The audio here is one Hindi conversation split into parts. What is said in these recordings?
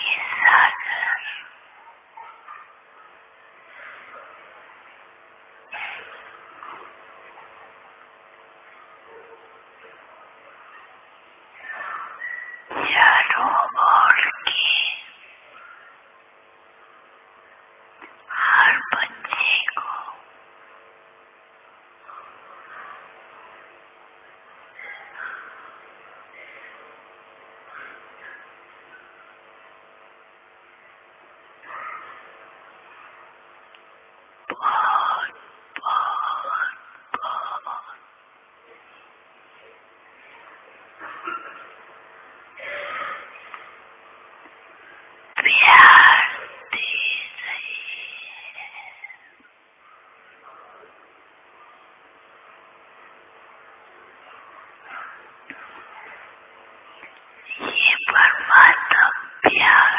ये सागर चारों ओर के हर बच्चे को बहुत बहुत बहुत प्यार दे रही है। ये परमात्मा प्यार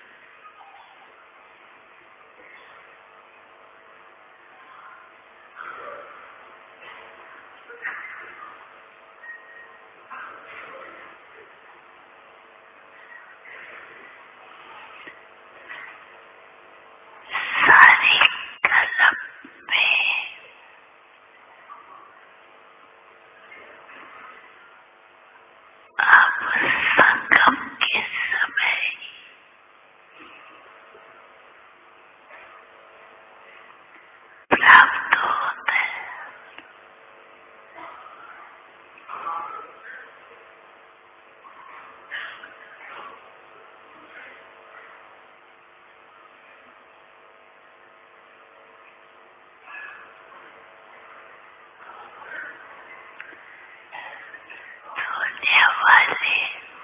सारे कलम में अब संगम के समय प्राप्त होता है। धोने वाले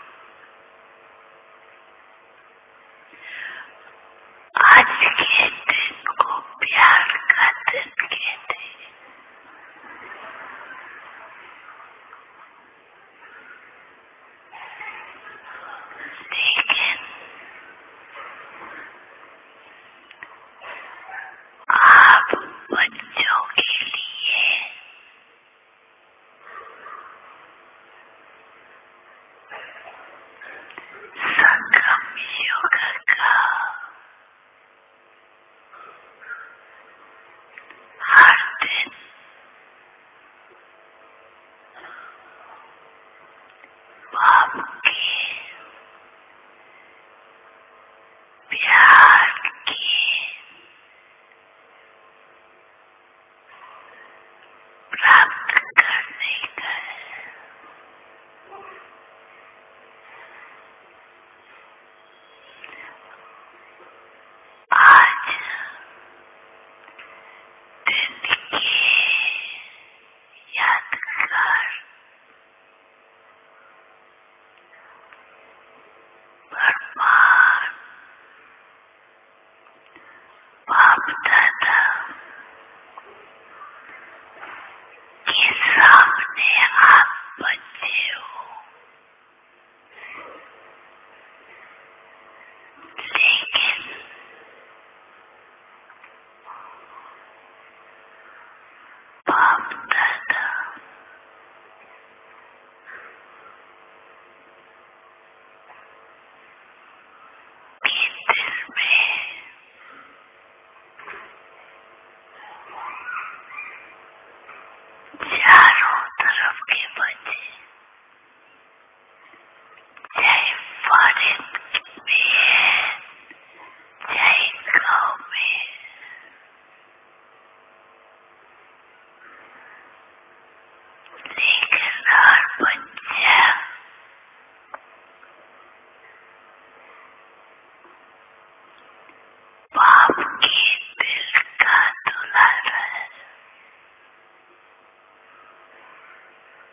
आज के दिन को प्यार का दिन कहते हैं। लेकिन आप बच्चों के लिए संगम युग का हर दिन बाप के प्यार की प्राप्त करने का है। आज दिन के यादगार फरमान बाप दादा के सामने आप बच्चे हो, लेकिन बाप दादा के दिल में चारों तरफ के बच्चे, चाहे फॉरेन में है, चाहे गाँव में, लेकिन हर बच्चा बाप के दिल का दुलारा है।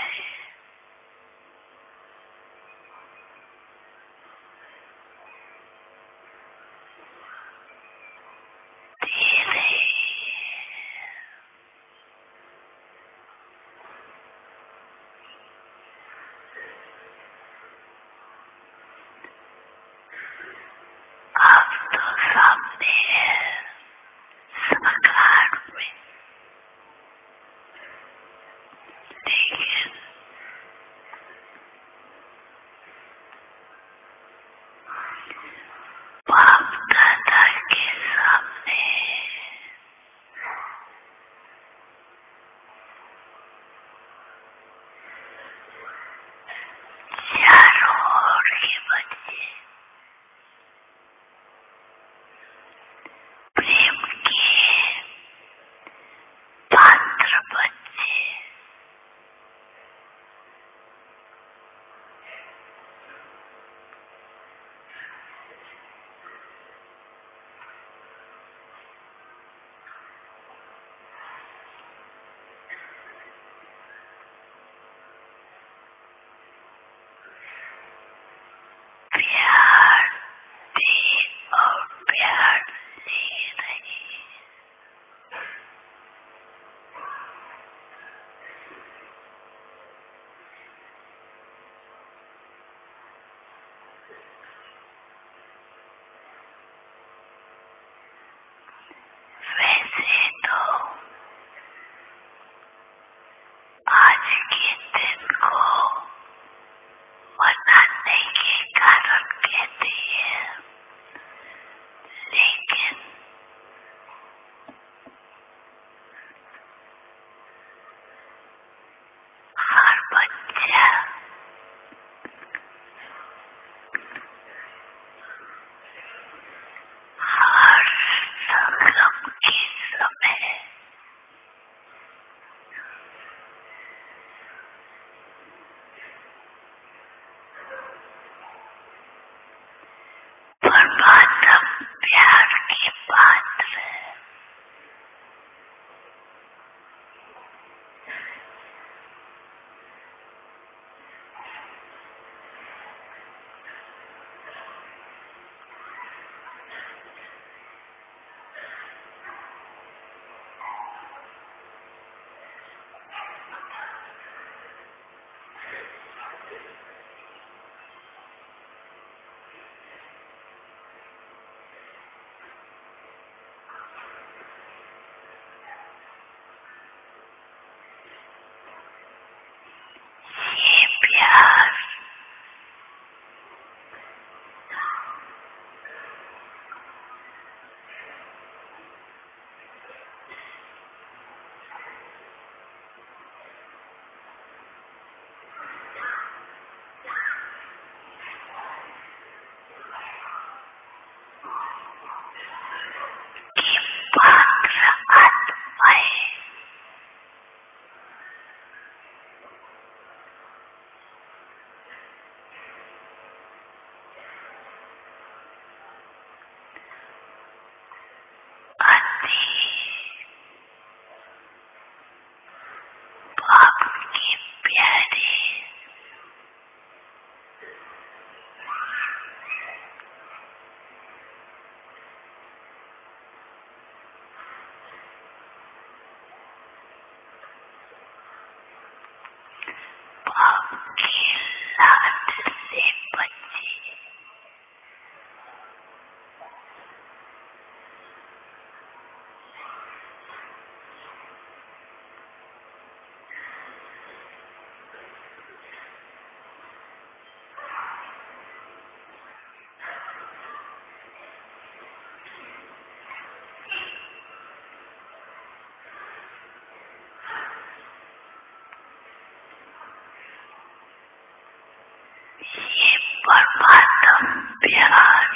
परमात्म प्यार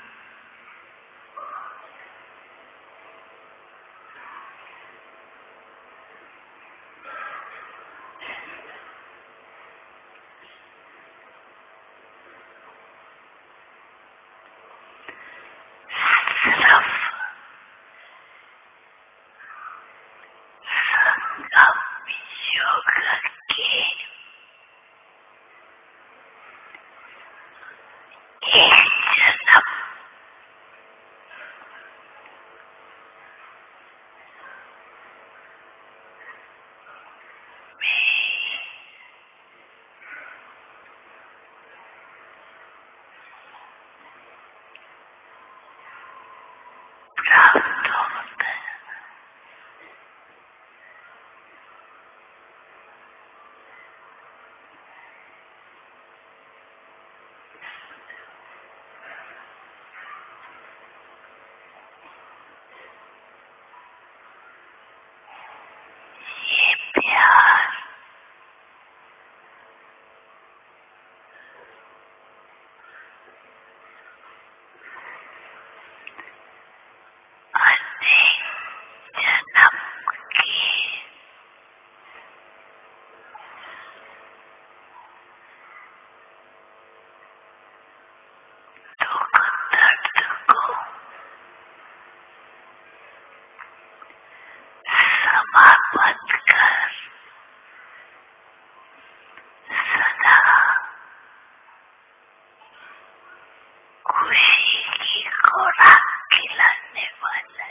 सिर्फ संगम योग के प्राप्त कर सदा खुशी की खुराक खिलाने वाला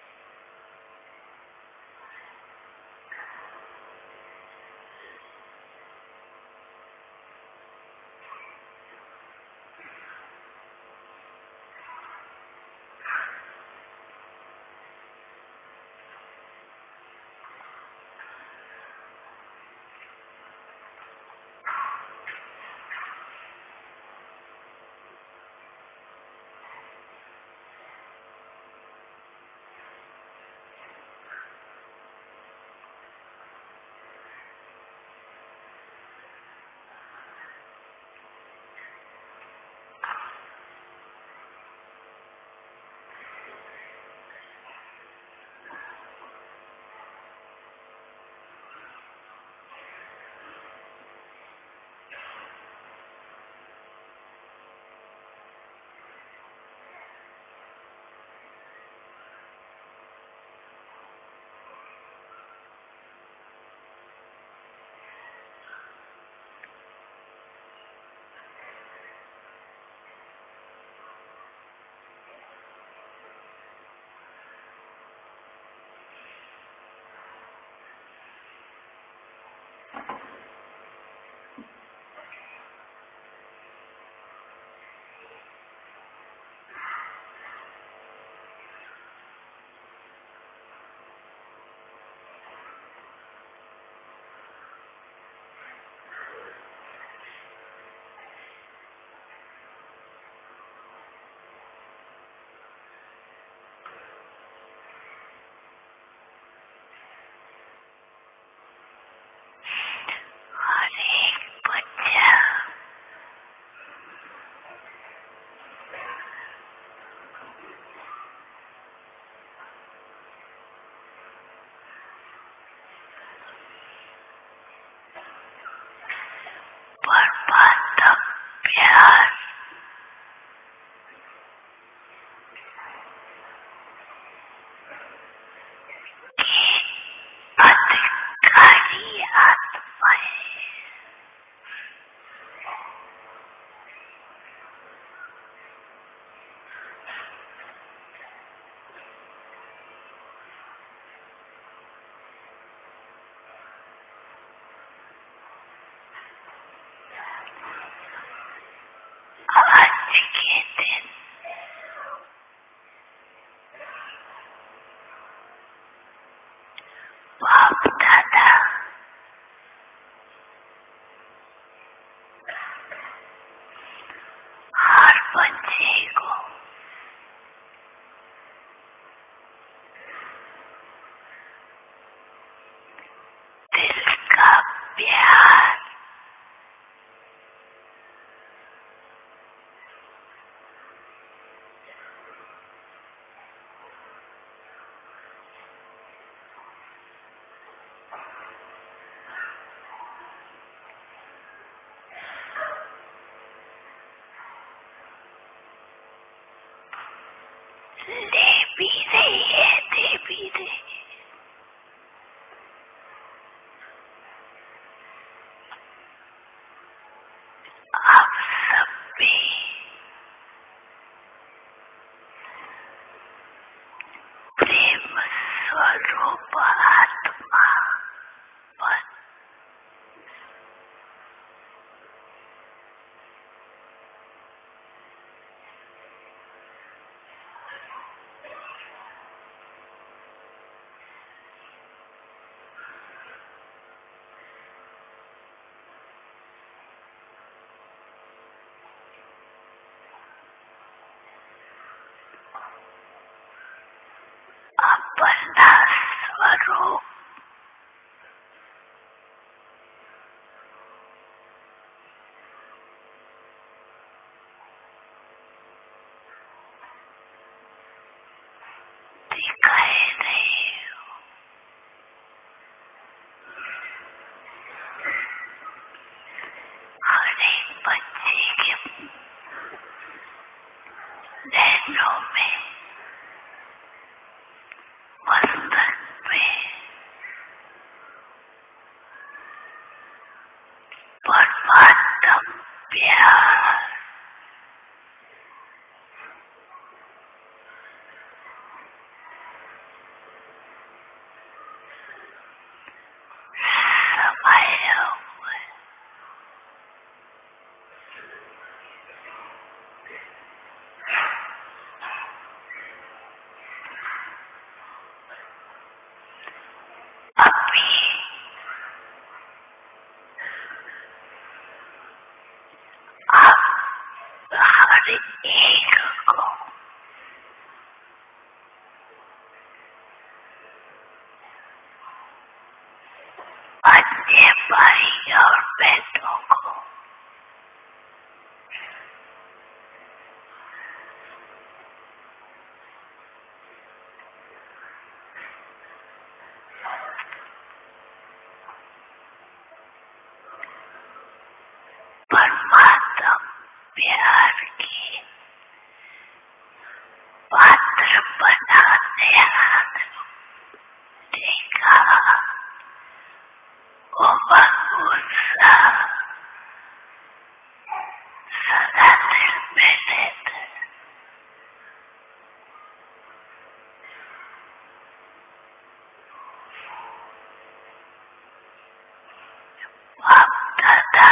हर एक बच्चा परमात्मा प्यार की अधिकारी आत्मा है। आज के दिन बाप दादा हर बच्चे को दिल का प्यार ले भी रही है, दे भी रही है। आप सब भी प्रेम स्वरूप आत्मा बन अपना स्वरूप दिखाए रहे हो। हर एक बच्चे के नैनों में, मस्तक में अपने भाई और बहनों को परमात्मा प्यार की पात्र बनाने देखा उत्साह सदा दिल में रहते बाप दादा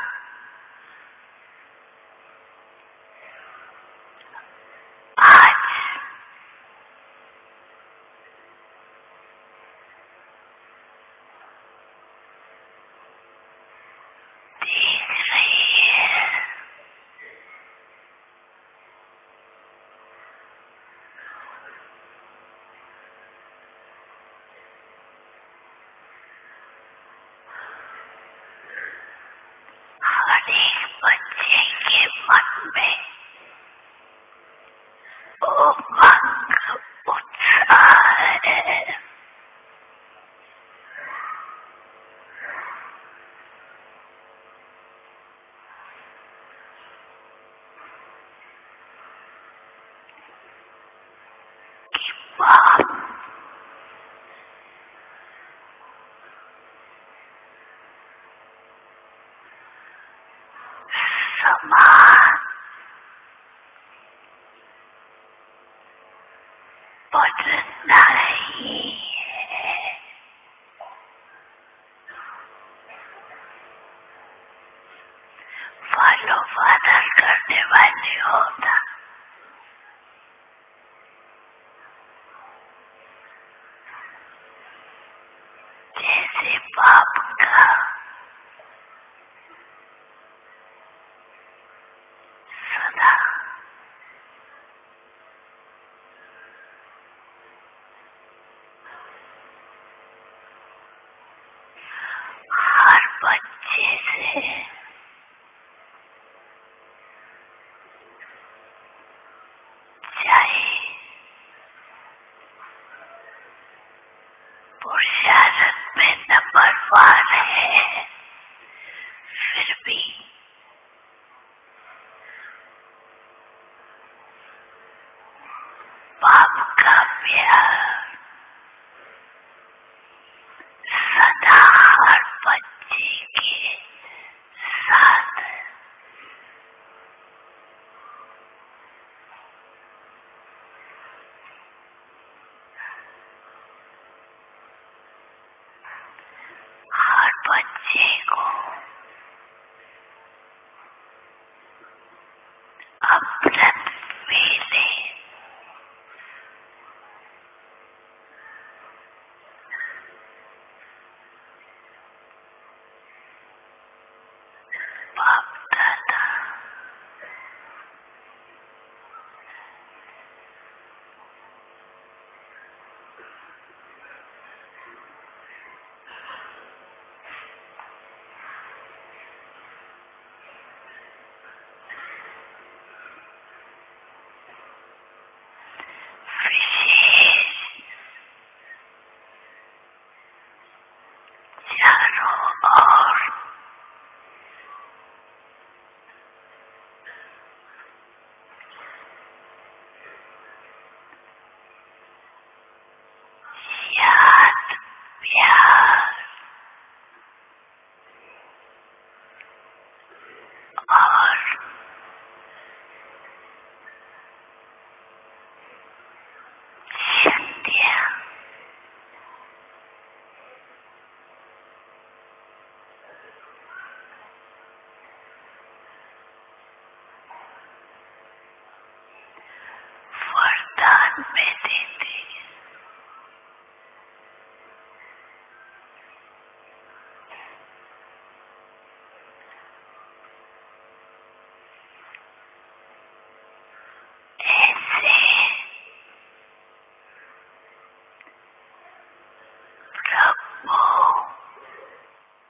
आज देख रही है हर एक बच्चे के मन में उमंग उत्साह है। बाप समान बदलना ही है। फॉलो फादर करने वाले होता जैसे बाप का सदा हर बच्चे से चाहे पुरुषार्थ में नंबर 1 है, फिर भी बाप का प्यार सदा हर बच्चे के साथ हर बच्चे को अमृत मिले बाप दादा विशेष चारों ओर याद प्यार और शक्तियाँ वरदान में देते ऐसे प्रभु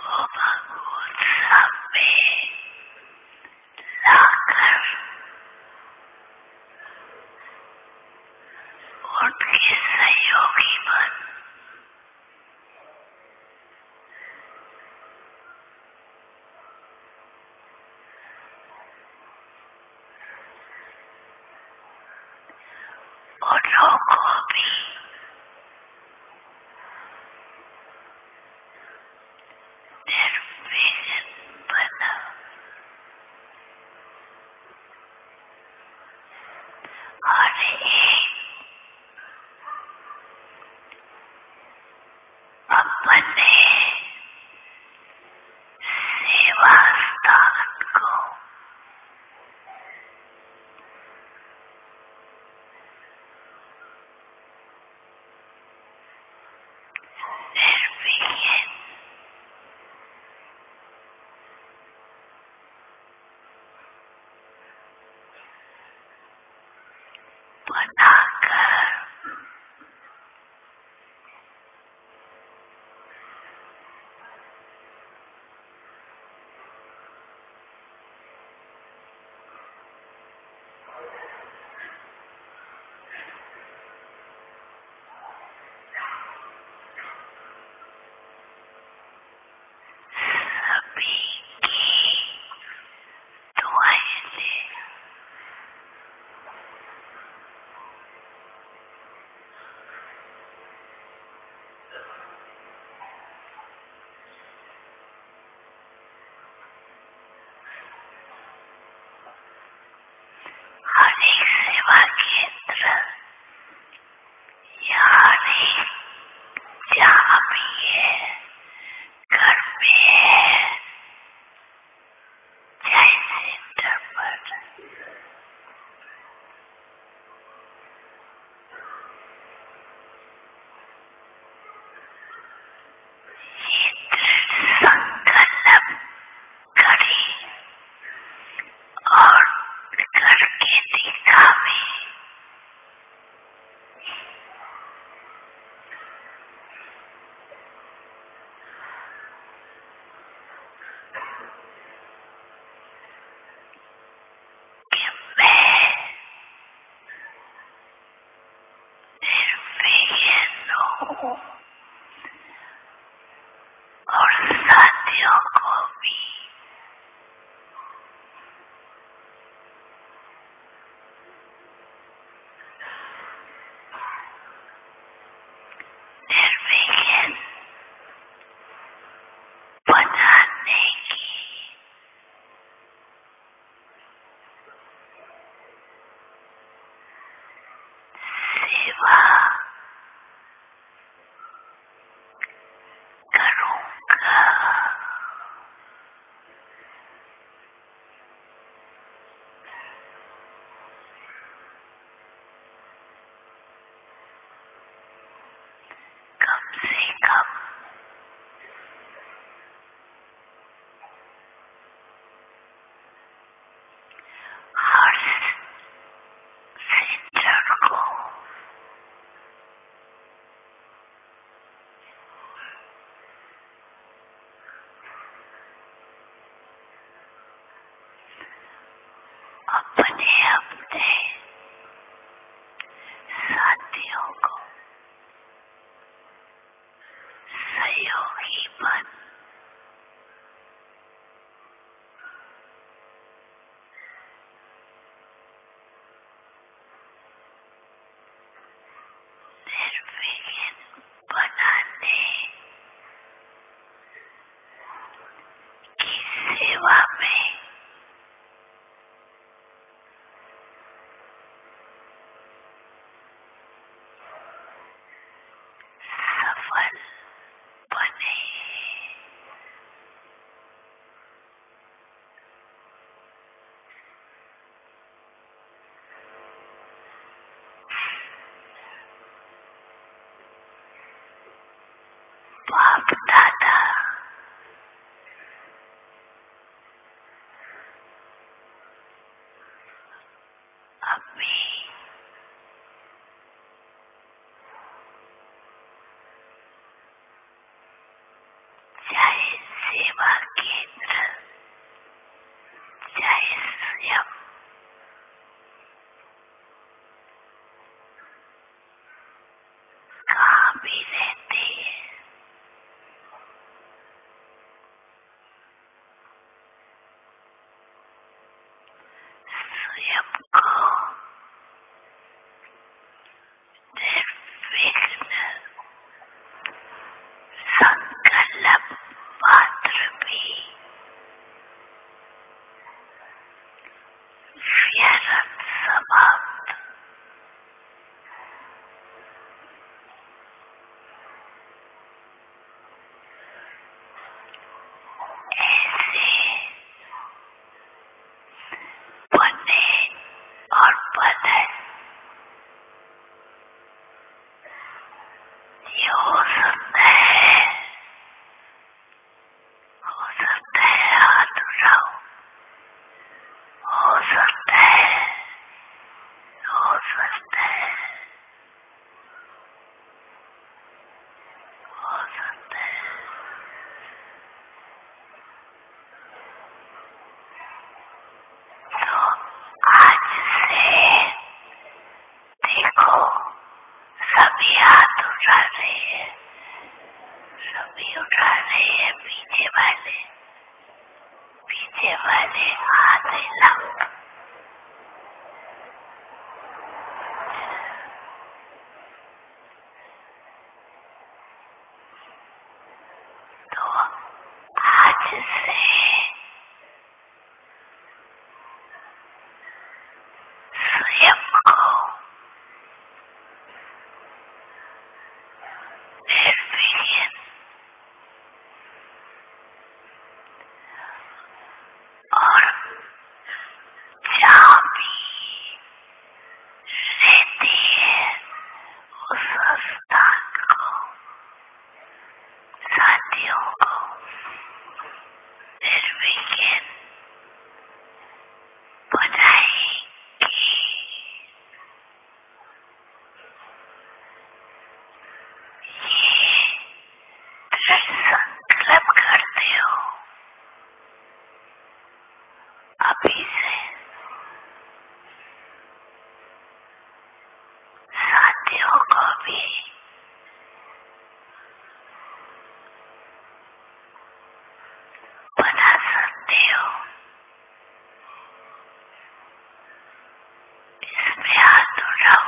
वो भगवत सब में लाकर उनके सहयोगी बन उन्हों को भी निर्विघ्न बना और एक अपने सेवा स्थान को निर्विघ्न बनाकर सभी की दुआएं ले हर एक सेवा केंद्र यहाँ नहीं, जहाँ भी है, घर में है, चाहे सेंटर पर, ये दृढ़ संकल्प करें और करके दिखावे। कि मैं निर्विघ्न हूँ और साथियों को भी निर्विघ्न बनाने की सेवा करूँगा। कम से कम हर सेंटर को अपने अपने साथियों को सहयोगी बन निर्विघ्न बनाने की सेवा में सफल बने। बाप दादा सेवा केंद्र चाहे स्वयं कहाँ भी रहते हैं, स्वयं को निर्विघ्न संकल्प मात्र भी व्यर्थ समाप्त ऐसे बने और बने। ये हो सकता है अधूरा, हो सकता है, हो सकता है, हो सकता है। तो आज से देखो, सभी हाथ उठा रहे हैं, सभी उठा रहे हैं, पीछे वाले हाथ हिलाओ। तो आज से स्वयं को निर्विघ्न और जहाँ भी रहते हैं उस स्थान को, साथियों को निर्विघ्न बनाएंगे। ये संकल्प करते हो अभी से, साथियों को भी बना सकते हो। इसमें हाथ उठाओ।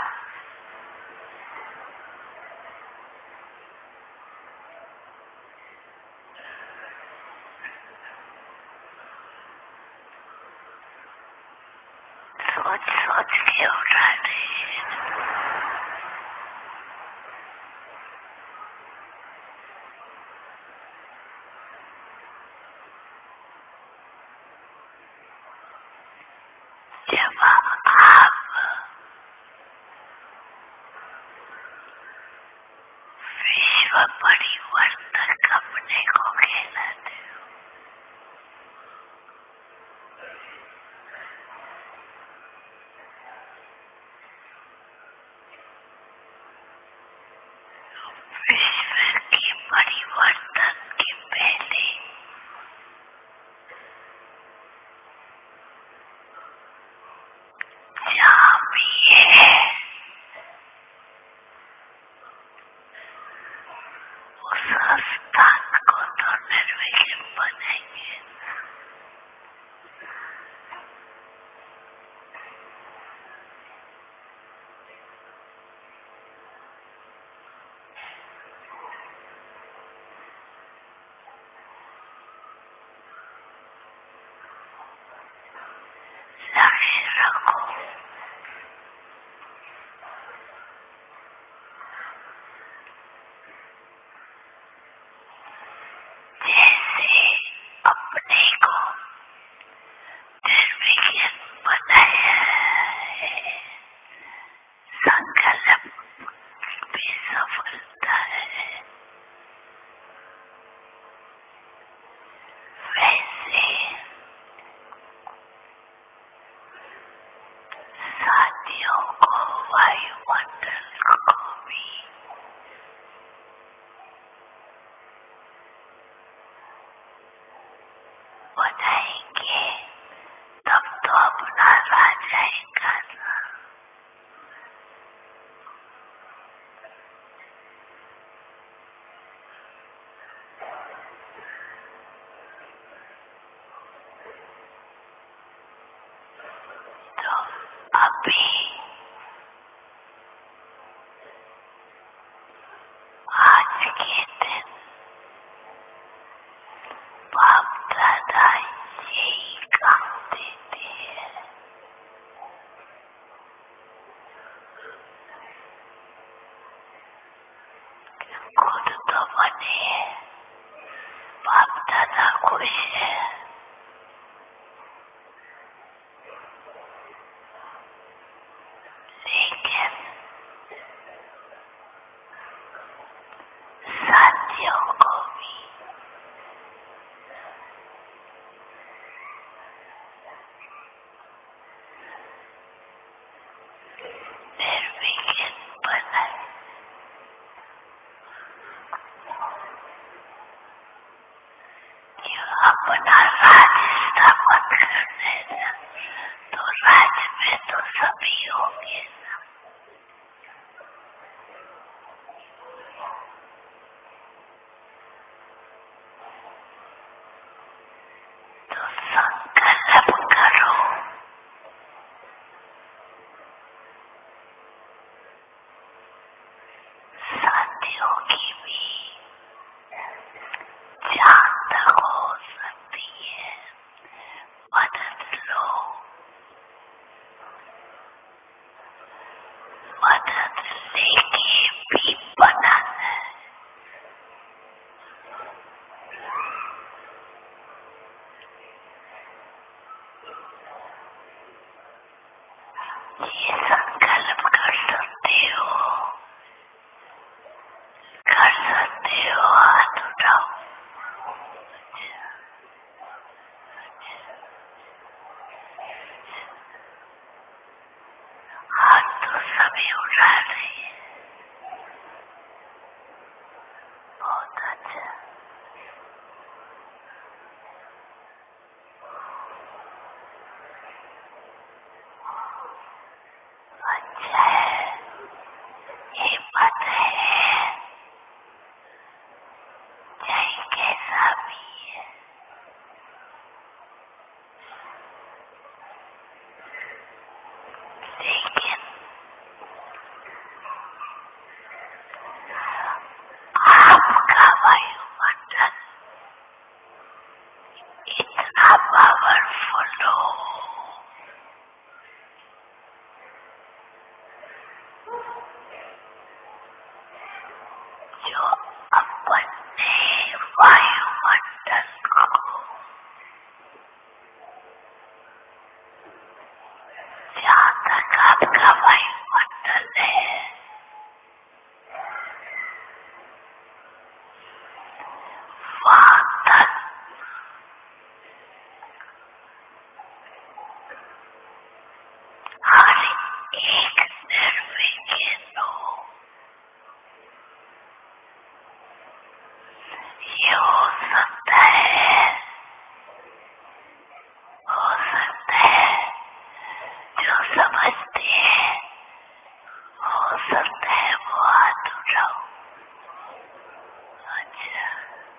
सोच के उठा रहे हैं। जब आप विश्व परिवर्तन अपने को कहलाते हो, विश्व के परिवर्तन के पहले जहाँ भी है उस स्थान को तो निर्विघ्न बनाएंगे। लक्ष्य रखो, जैसे अपने को निर्विघ्न बनाया है, संकल्प में सफलता है, वैसे कुछ है, लेकिन साथियों को भी निर्विघ्न बनाए। अपना राज्य स्थापन करने से तो राज्य में तो सभी होंगे ना, तो संकल्प करो साथियों की भी जहाँ तक हो सकती है मदद लो, मदद लेके भी बनाना है। ये संकल्प कर सकते हो, हाथ उठाओ। हाथ तो सभी उठा रहे हैं, बहुत अच्छा। अच्छा है, हिम्मत है, चाहे कैसा भी है, लेकिन आपका वायुमंडल इतना पावरफुल हो जो अपने वायुमंडल को जहाँ तक आपका वायुमंडल है वहाँ तक हर एक निर्विघ्न हो। ये हो सकता है जो समझते हैं, हो सकता है वो हाथ उठाओ। अच्छा,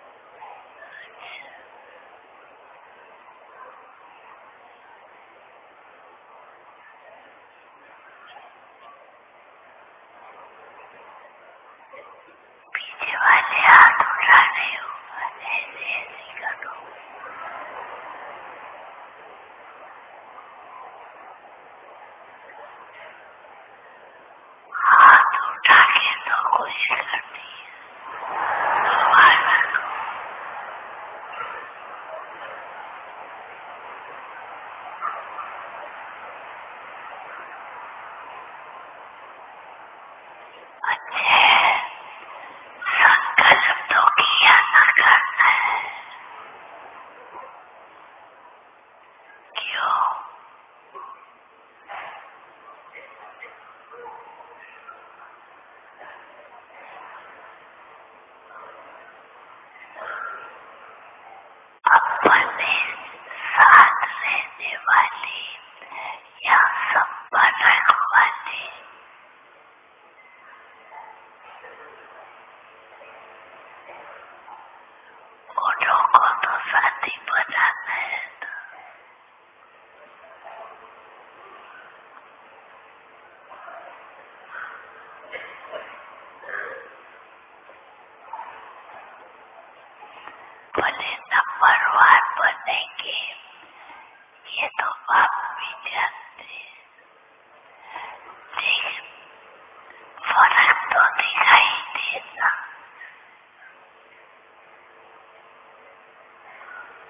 पीछे वाले हाथ उठा रहे हो, ऐसे ऐसे करो। हाथ उठा के तो कोशिश करती है, दोबारा लो। अच्छे संकल्प तो किया ना करना है, क्यों? अपने साथ रहने वाली या संपर्क वाले उन्हों को तो साथी बनाना है ना। बोले नंबर 1 बनेंगे, ये तो आप भी जानते हैं, लेकिन फर्क तो दिखाई देना।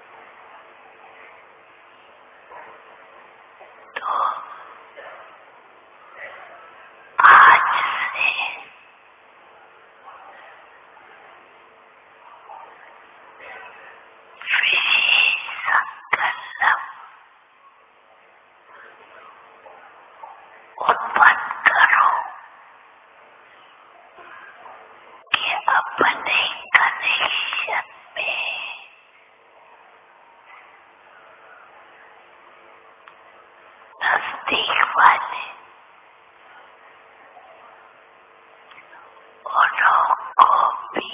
नजदीक वाले उन्हों को भी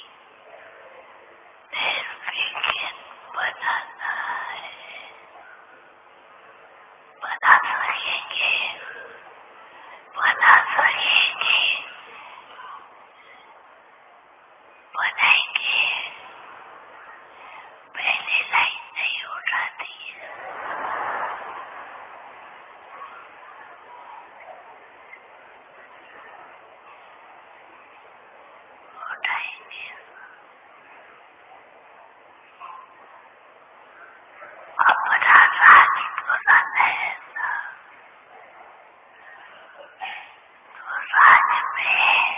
निर्विघ्न बनाना है। बना सकेंगे, बनाएंगे। पहले लाइन नहीं उठाती है, उठाएंगे। अपना राज बुलाना है तो राज में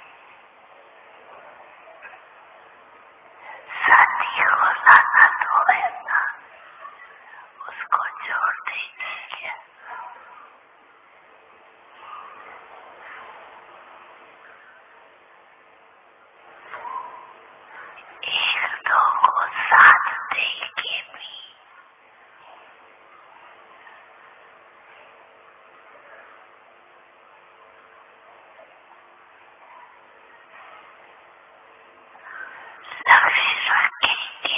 साथी को लाना तो है ना, उसको जोड़ देंगे क्या? एक दो को साथ देंगे भी। लक्ष्य रखेंगे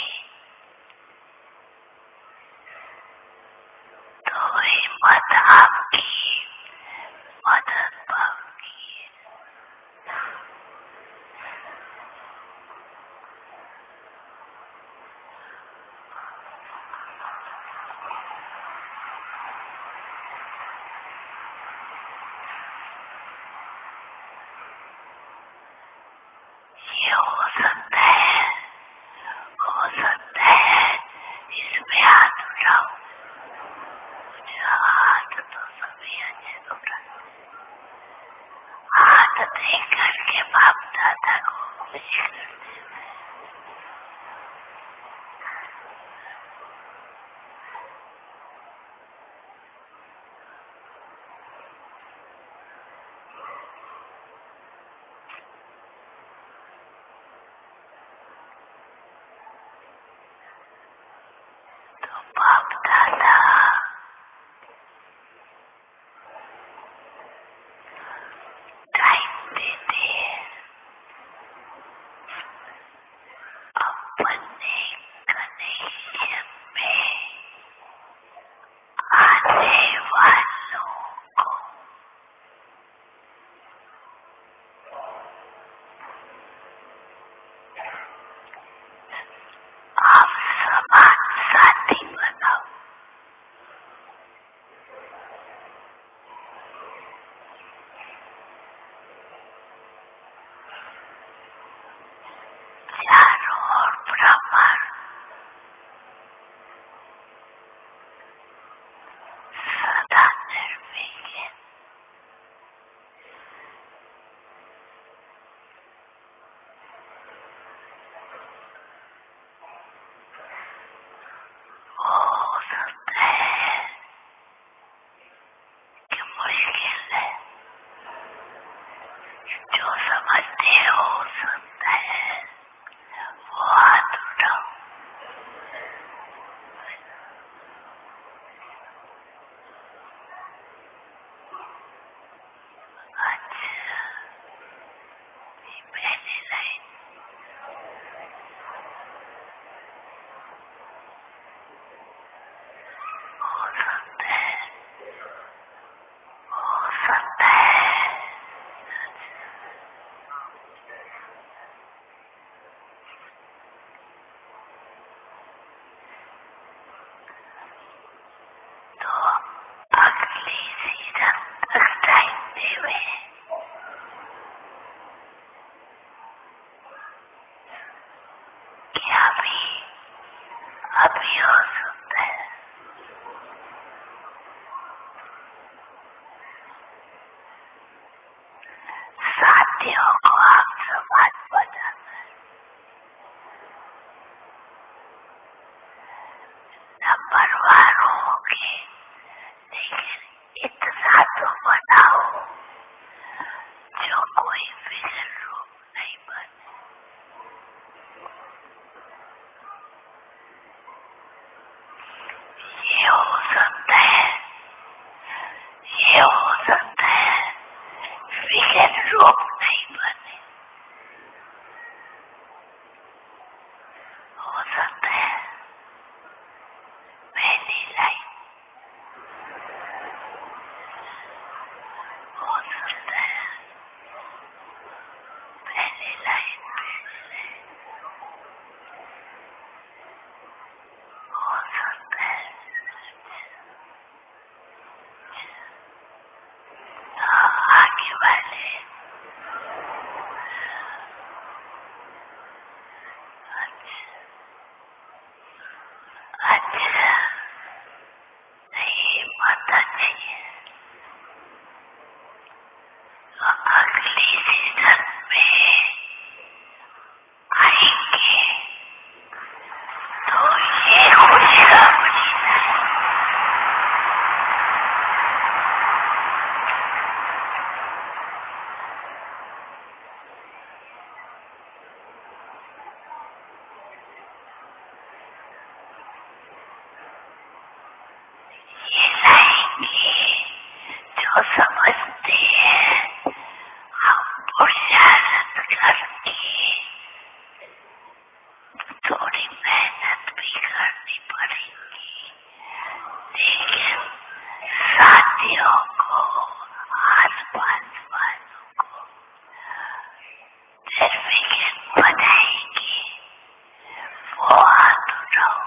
तो हिम्मत आपकी मदद पाओगी। ये हो सकता है इसमें हाथ उठाओ। मुझे हाथ तो सभी अच्छे उठाते, हाथ देख करके बाप दादा को खुश करते। तो बाप दादा टाइम देते हैं अपने कनेक्शन में आने वालों को। आप समान साथी बनाओ। चारों ओर ब्रह्मांड सदा निर्विघ्न। हो सकता है कि मुश्किल है, जो समझते हो सकता है वो हाथ उठाओ। अच्छा, पहली लाइन हो सकता है, हो सकता है। तो अगली सीजन तक टाइम देवे। क्या अभी हो सकता है। साथियों को आप समाज बनाना है, नंबरवार होगे, लेकिन इतना तो बनाओ जो कोई विजन रूप नहीं बने। ये हो सकता है तो समझते हैं हम पुरुषार्थ करके थोड़ी मेहनत भी करनी पड़ेगी, लेकिन साथियों को, आसपास वालों को सर्टिफिकेट बनाएंगे, वो हाथ उठाओ।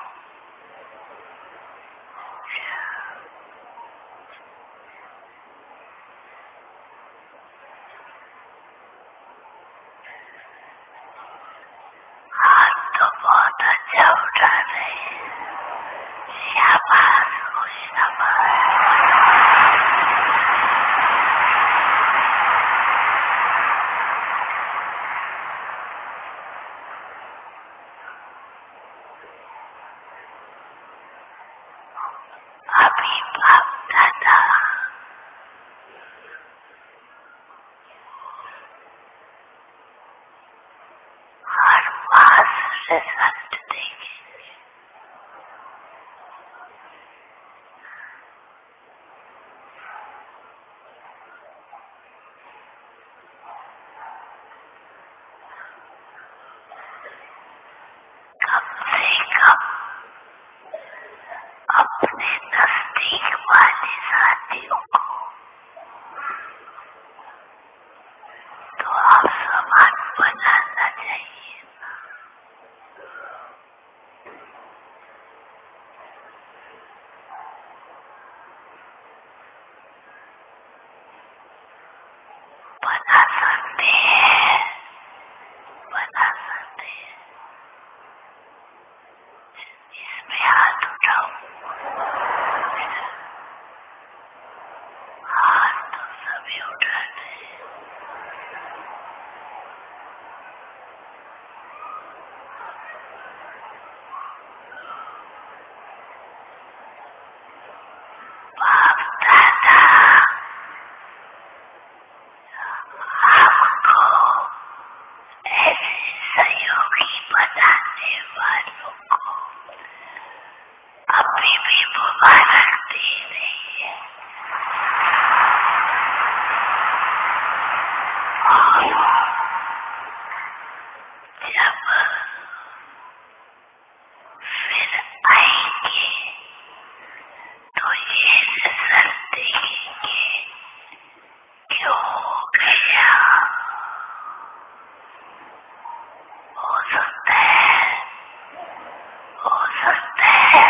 हाथ तो बहुत अच्छा उठा रहे हैं, शाबाश हो शाबाश। अभी बाप दादा हर मास रिजल्ट देंगे, कम से कम अपने नजदीक वाले साथियों को तो आप समान बनाना चाहिए। बना सकते हैं, बना सकते हैं। इसमें हाथ उठाओ, हाथ तो सभी उठाते हैं। बाप दादा आपको ऐसे सहयोगी बनाने वालों को अभी भी मुबारक दे रही है। और जब फिर आएंगे तो ये रिजल्ट देखेंगे क्यों हो गया। हो सकता है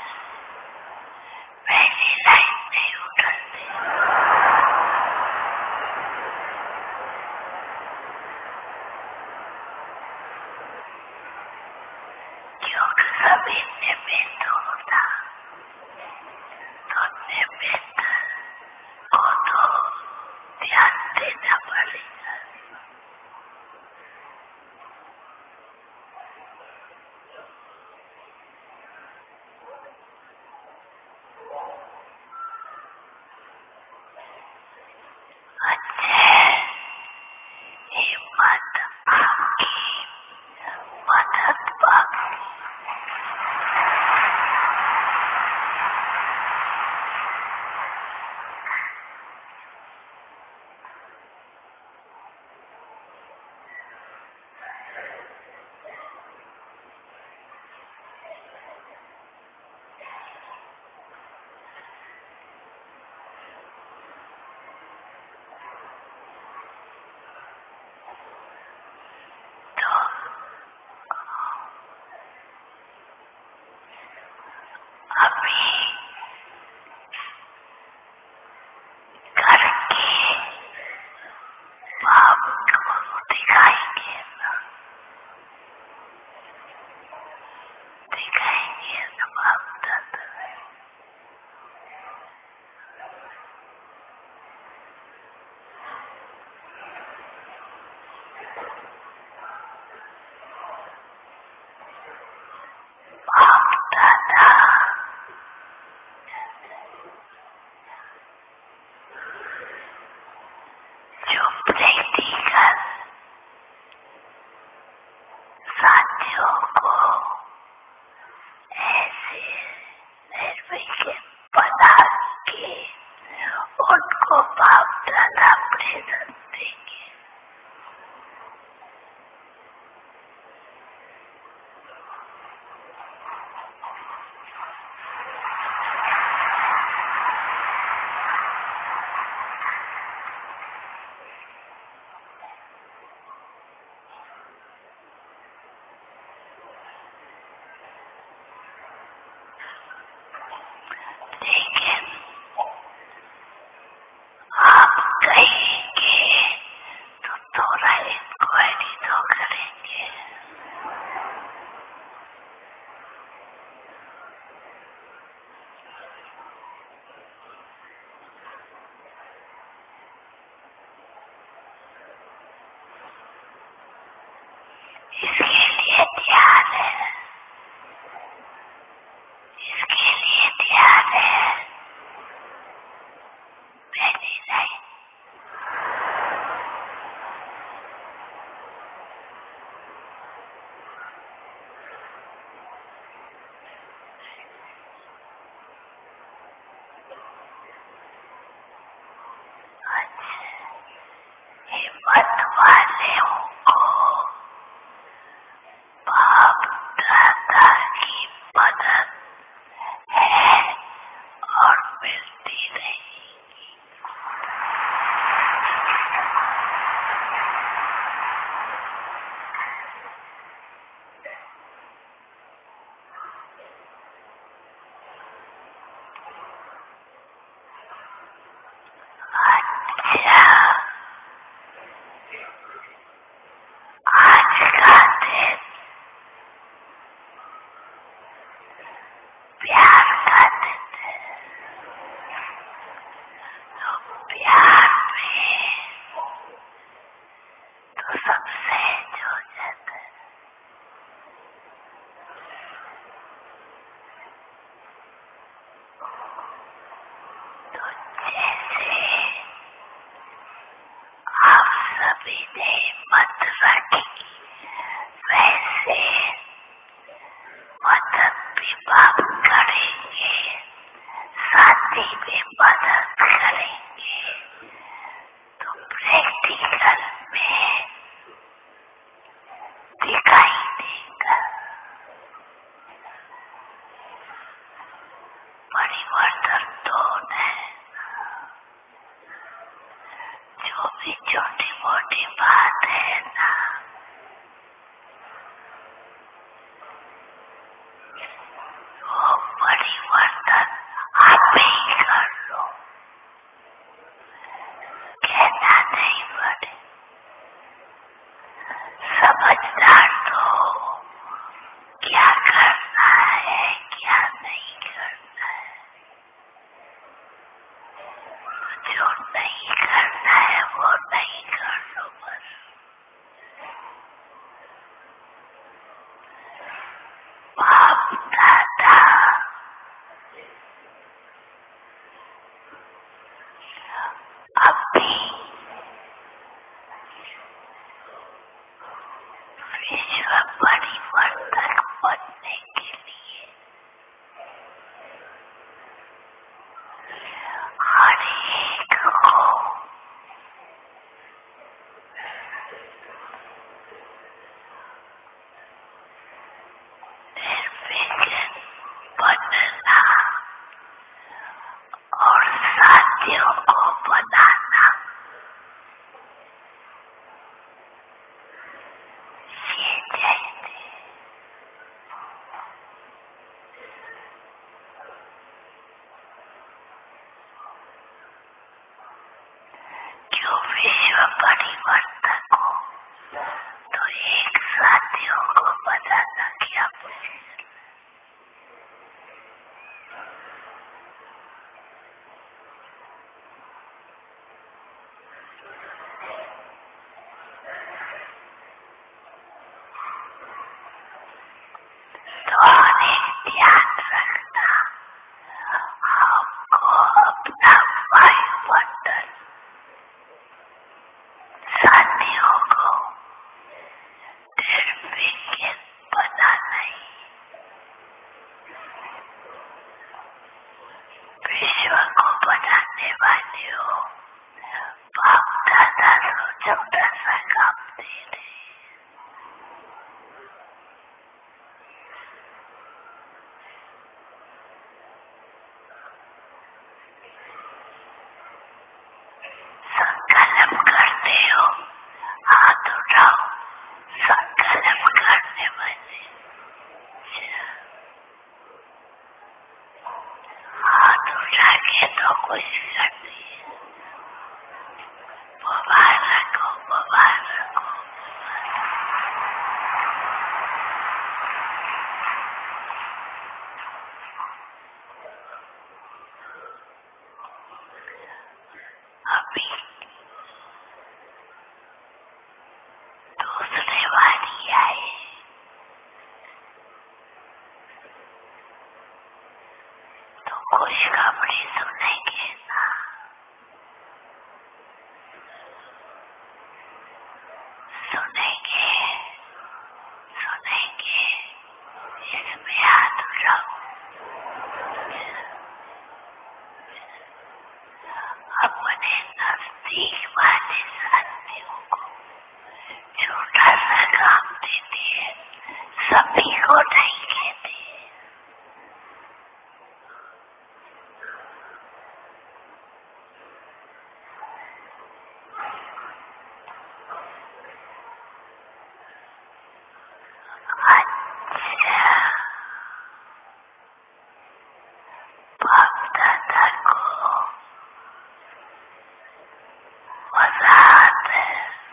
पहली लाइन नहीं उठते, क्योंकि सभी निमित्त होता, तो निमित्त को तो ध्यान देना पड़ेगा। अच्छे हिम्मत आपकी मदद बाकी। तो अभी करके बाप को दिखाएंगे ना, दिखाएंगे ना बाप दादा। बाप दादा जो प्रैक्टिकल साथियों को ऐसे निर्विघ्न बना के उनको को बाप दादा प्रेरण देंगे। लेकिन आप कहेंगे तो थोड़ा इंक्वायरी तो करेंगे। इसके लिए ध्यान है, इसके लिए ध्यान है, पहली नहीं। हिम्मत वालों को बाप दादा की मदद है और मिलती रहेगी। अच्छा, आज का दिन प्यार का दिन है। तो प्यार में तो सबसे जो जाता है। तो जैसे आप सभी ने हिम्मत रखी, वैसे मदद भी बाप करेंगे, साथी भी मदद करेंगे। तो प्रैक्टिकल में दिखाई देगा, परिवर्तन तो है। जो भी छोटी मोटी बात है ना, वो परिवर्तन आप ही कर लो, कहना नहीं पड़े। समझदार तो क्या करना है क्या नहीं करना है, जो नहीं करना है वो नहीं कर लो बस। बाप दादा अभी विश्व परिवर्तन बनने के लिए हर एक को निर्विघ्न बनना और साथियों को बनाना, ये चाहिए। क्यों विश्व परिवर्तन हो तो एक साथियों को बनाना क्या मुश्किल। तो अनेक ध्यान रखना, हमको अपना वायुमंडल साथियों को निर्विघ्न बनाना ही विश्व को बनाने वाले हो। छोटा सा काम दे रहे। संकल्प करते हो, हाथ उठाओ। संकल्प करने वाले हाथ उठा के तो कुछ करती है। मुबारक हो, मुबारक हो। अभी दूसरे वाली आए तो खुशखबरी सुनेंगे ना। सुनेंगे, सुनेंगे। इसमें हाथ उठाओ। अपने नजदीक वाले साथियों को छोटा सा काम देते हैं, सभी को नहीं कहते। अच्छा, बाप दादा को मजा आता है।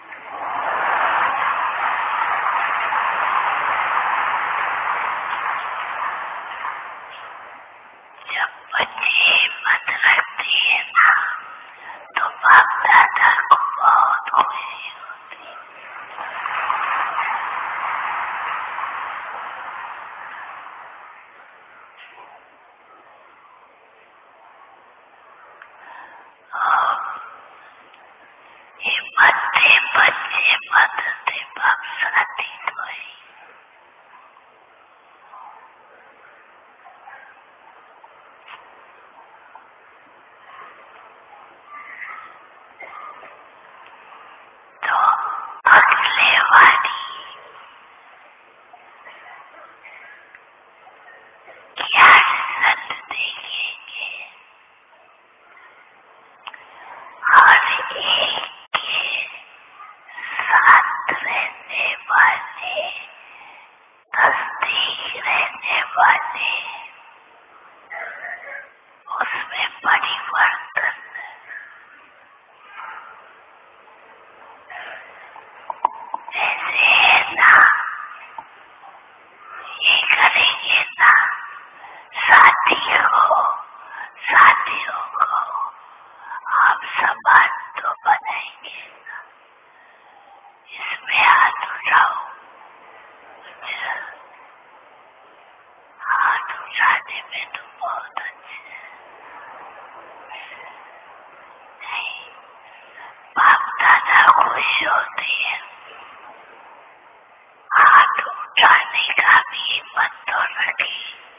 जब बच्चे हिम्मत रखते हैं ना तो बाप दादा को बहुत खुशी होती है। हिम्मत दे बच्चे, मदद दे बाप साथी तो है। तो अगले वाली क्या रिजल्ट देखेंगे? हर एक के साथ रहने वाले, नजदीक रहने वाले, उसमें परिवर्तन ऐसे है ना। ये करेंगे ना, साथियों को हम समान तो बनाएंगे ना। इसमें हाथ उठाओ। हाथ उठाने में तो बहुत अच्छे नहीं, बाप दादा खुश होते हैं। हाथ उठाने का भी हिम्मत तो रखी।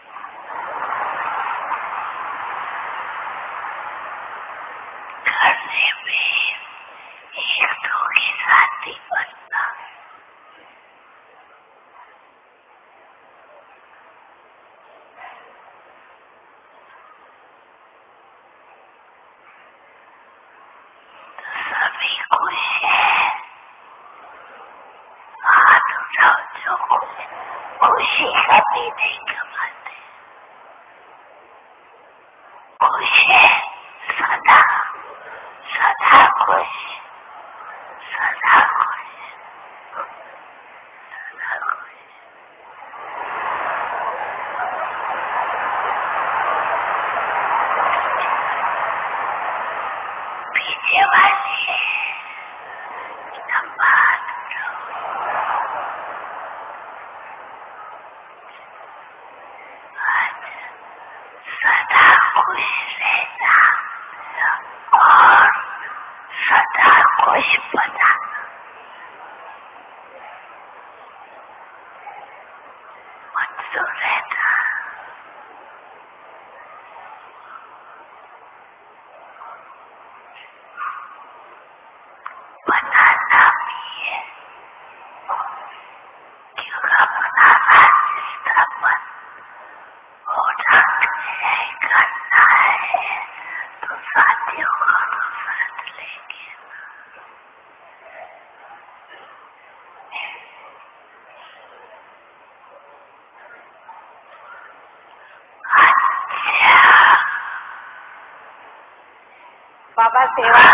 करने में एक दो के साथी बनना। सभी खुश है। हाथ उठाओ जो खुशी कभी नहीं कमाते। खुश है सदा, सदा खुश, सदा खुश, सदा खुश। पीछे वाले हाथ उठाओ। सदा खुश रहना और सदा खुश बनाना। मंजूर रहना। बनाना बाबा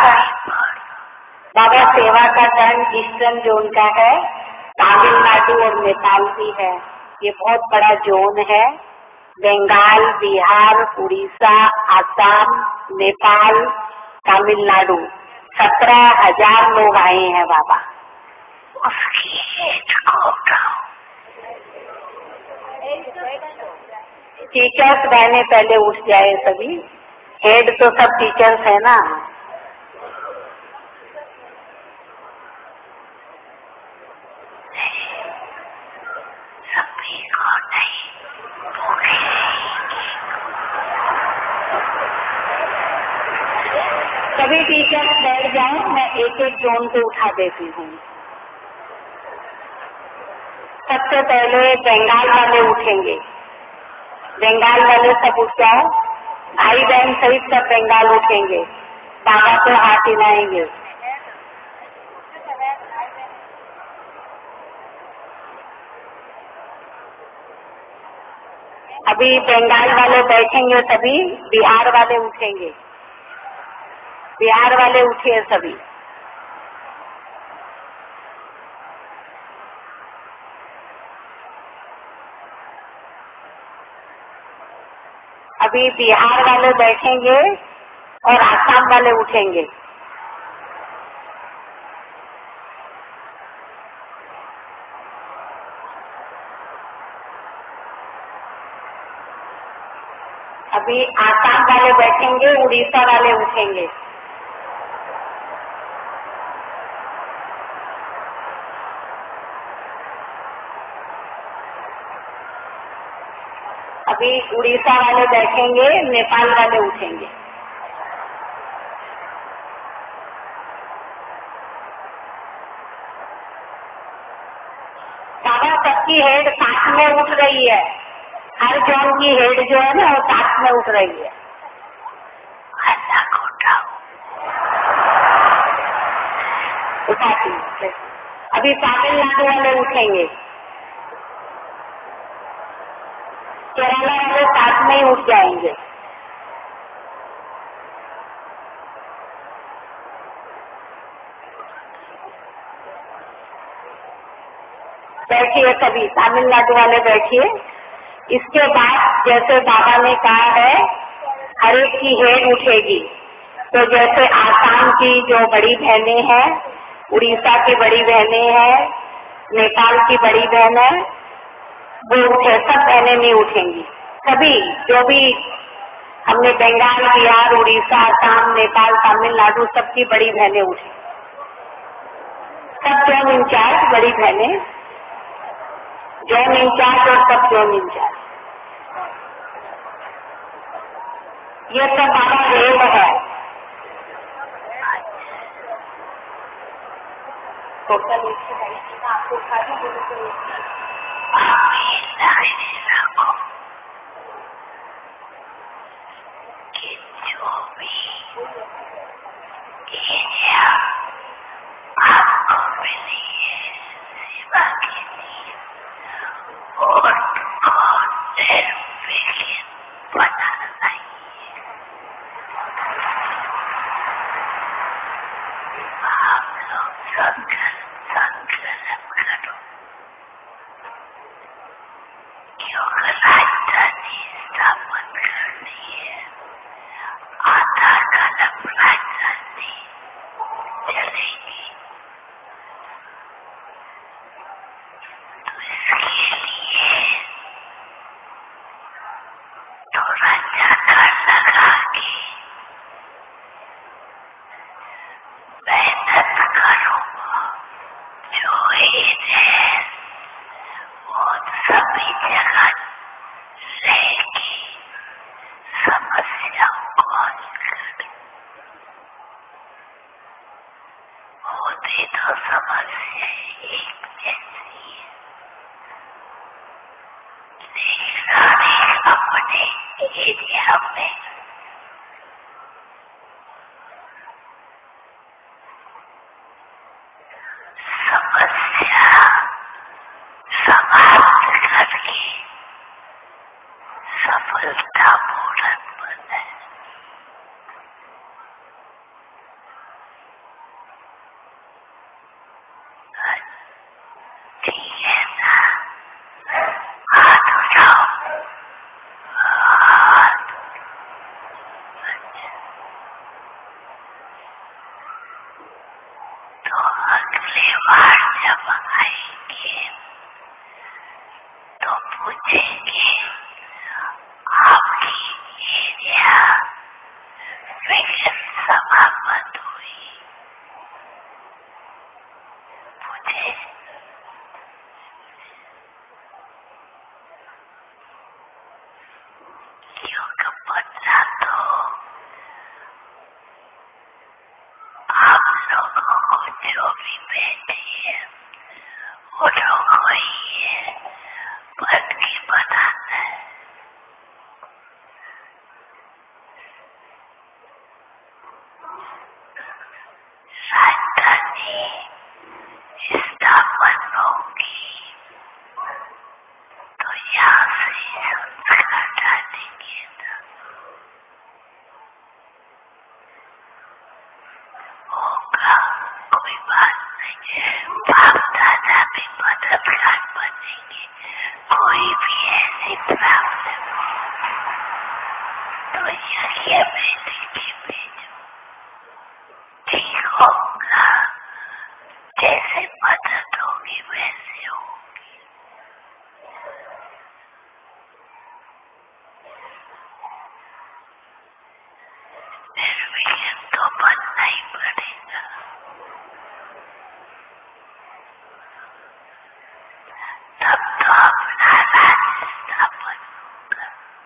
सेवा का दंड ईस्टर्न जोन का है, तमिलनाडु और नेपाल भी है। ये बहुत बड़ा जोन है। बंगाल, बिहार, उड़ीसा, आसाम, नेपाल, तमिलनाडु 17,000 लोग आए हैं बाबा। उसकी एज को उठाओ। टीचर्स बहने पहले उठ जाए सभी, हेड तो सब टीचर्स है ना। सभी को नहीं, सभी टीचर्स बैठ जाए, मैं एक एक जोन को उठा देती हूँ। सबसे पहले बंगाल वाले उठेंगे। बंगाल वाले सब उठ जाओ, भाई बहन सहित सब बंगाल उठेंगे, बाबा को हाथ हिलाएंगे। अभी बंगाल वाले बैठेंगे सभी, बिहार वाले उठेंगे। बिहार वाले उठे सभी। अभी बिहार वाले बैठेंगे और आसाम वाले उठेंगे। अभी आसाम वाले बैठेंगे, उड़ीसा वाले उठेंगे। अभी उड़ीसा वाले बैठेंगे, नेपाल वाले उठेंगे। बाबा सबकी हेड साथ में उठ रही है। हर जोन की हेड जो है ना वो साथ में उठ रही है। अलग उठाओ। उठाती है। अभी तमिलनाडु वाले उठेंगे, केरला वाले साथ में ही उठ जाएंगे। बैठिए सभी, तमिलनाडु वाले बैठिए। इसके बाद जैसे बाबा ने कहा है हर एक की हेड उठेगी, तो जैसे आसाम की जो बड़ी बहनें हैं, उड़ीसा की बड़ी बहनें हैं, नेपाल की बड़ी बहन है, वो उठे। सब बहनें नहीं उठेंगी। सभी जो भी हमने बंगाल, बिहार, उड़ीसा, आसाम, नेपाल, तमिलनाडु सबकी बड़ी बहनें उठी। सब जोन इंचार्ज बड़ी बहनें, जोन इंचार्ज और सब जोन इंचार्ज, ये सब बाबा रेड है। टोटल आपको उठा दी रखो कि जो भी एरिया आपको मिली है सेवा के लिए, और निर्विघ्न बनाना ही आप लोग संकल्प करो कि अगर राजधानी स्थापन करनी है, आधा कदम राजधानी चलेगी, तो इसके लिए थोड़ा चक्कर लगा के मेहनत करो। जो है वो सभी जगह रहेगी, समस्याओं को हल कर। होती तो समस्या एक जैसी है, लेकिन अपने एरिया में समस्या समाप्त करके सफलतापूर्वक बने। प्राप्त हुई। मुझे योग पता तो आप लोगों को जो भी बैठे हैं वो लोग वही है, पढ़ के बताना है। राजधानी स्थापन होगी तो यहाँ से संस्कार डालेंगे ना, होगा कोई बात नहीं। बाप दादा भी मददगार बनेंगे, कोई भी ऐसी प्रॉब्लम तो यही बेटे के भेजो, ठीक होगा। जैसे मदद होगी वैसे होगी। निर्विघ्न तो बनना ही पड़ेगा। तब तो अपना राज्य स्थापन होगा।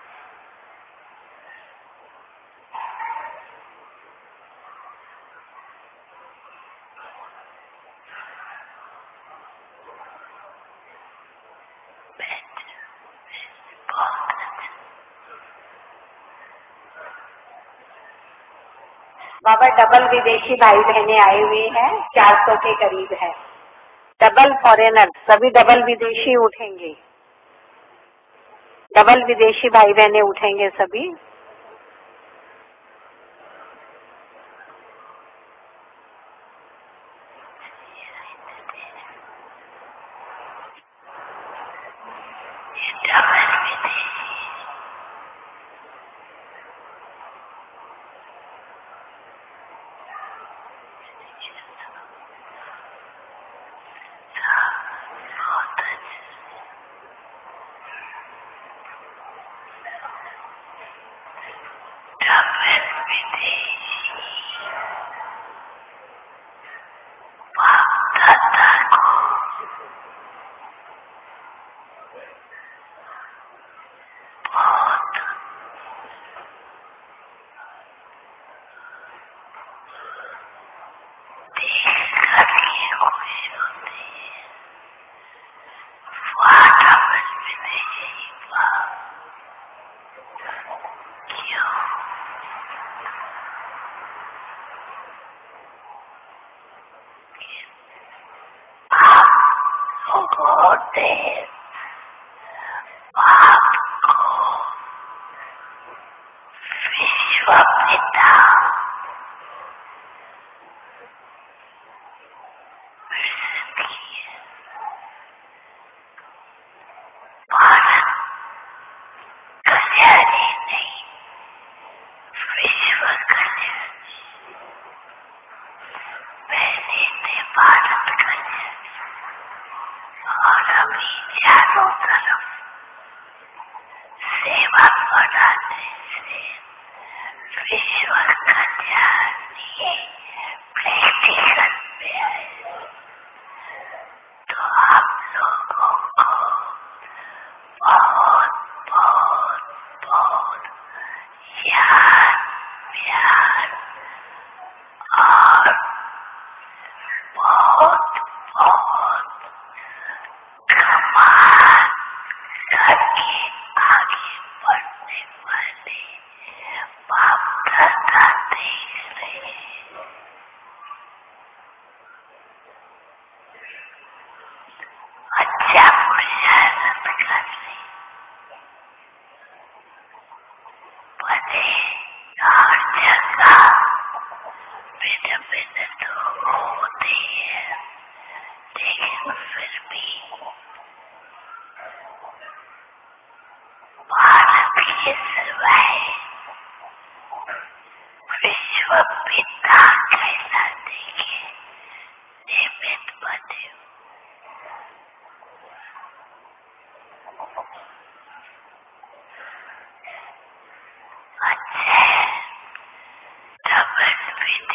बहुत अच्छा। बाबा डबल विदेशी भाई बहनें आए हुए हैं, 400 के करीब है। डबल फॉरेनर, सभी डबल विदेशी उठेंगे, डबल विदेशी भाई बहनें उठेंगे सभी। चारों तरफ सेवा बढ़ाने से विश्व कल्याण प्रैक्टिकल में है। तो आप लोगों को बहुत बहुत बहुत याद प्यार और बहुत बहुत कमाल करके आगे बढ़ने वाले बाप दादा देख रहे हैं। अच्छा पुरुषार्थ कर रहे, बड़े हर जगह भिन्न भिन्न लोग होते हैं, लेकिन फिर भी भारत के सिवाय विश्व पिता कहलाने के निमित्त बने। अच्छे डबल विदेशी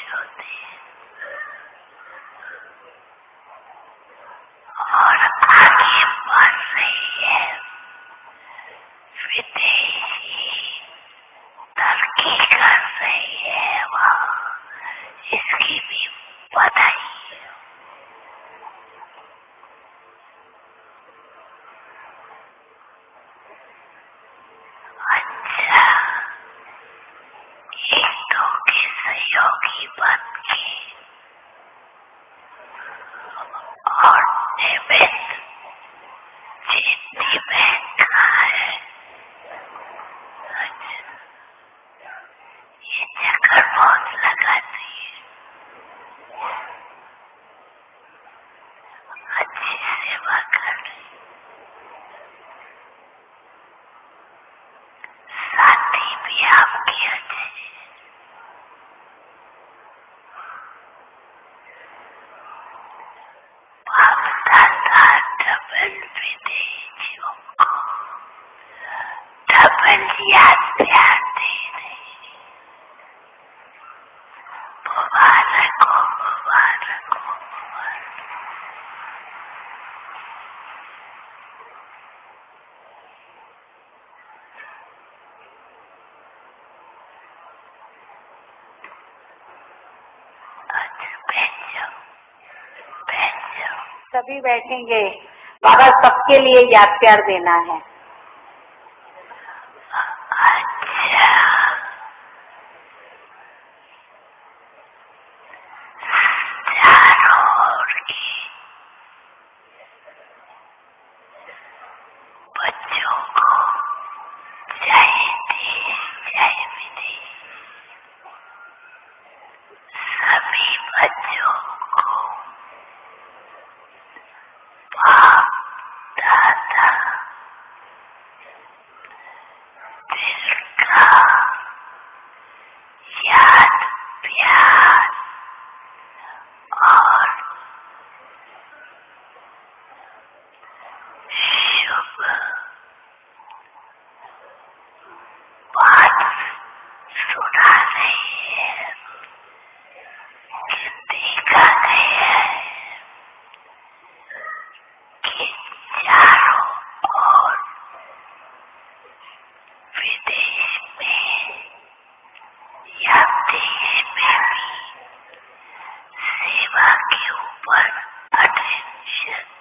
होती है और आगे बढ़ रही है। विदेशी तरक्की कर रही है वहाँ, इसकी भी बधाई। अच्छा, एक दो के सहयोगी बन के और निमित्त जितनी महंगा है। अच्छा, ये चक्कर बहुत लगाती है। अच्छी सेवा कर रही, साथी भी आपके अच्छे। बाप दादा डबल विदेशियों को डबल याद प्यार दे रही। मुबारक हो, मुबारक हो, मुबारक। अच्छा, बैठ जाओ, बैठ जाओ। सभी बैठेंगे। बाबा सबके लिए याद प्यार देना है। अच्छा, चारों ओर की बच्चों को जय देश जय विदेश। सभी बच्चों को बाप दादा दिल का याद प्यार और शुभ बात सुना रही है कि देखा गया है कि चारों ओर विदेश में या देश में भी सेवा के ऊपर अटेंशन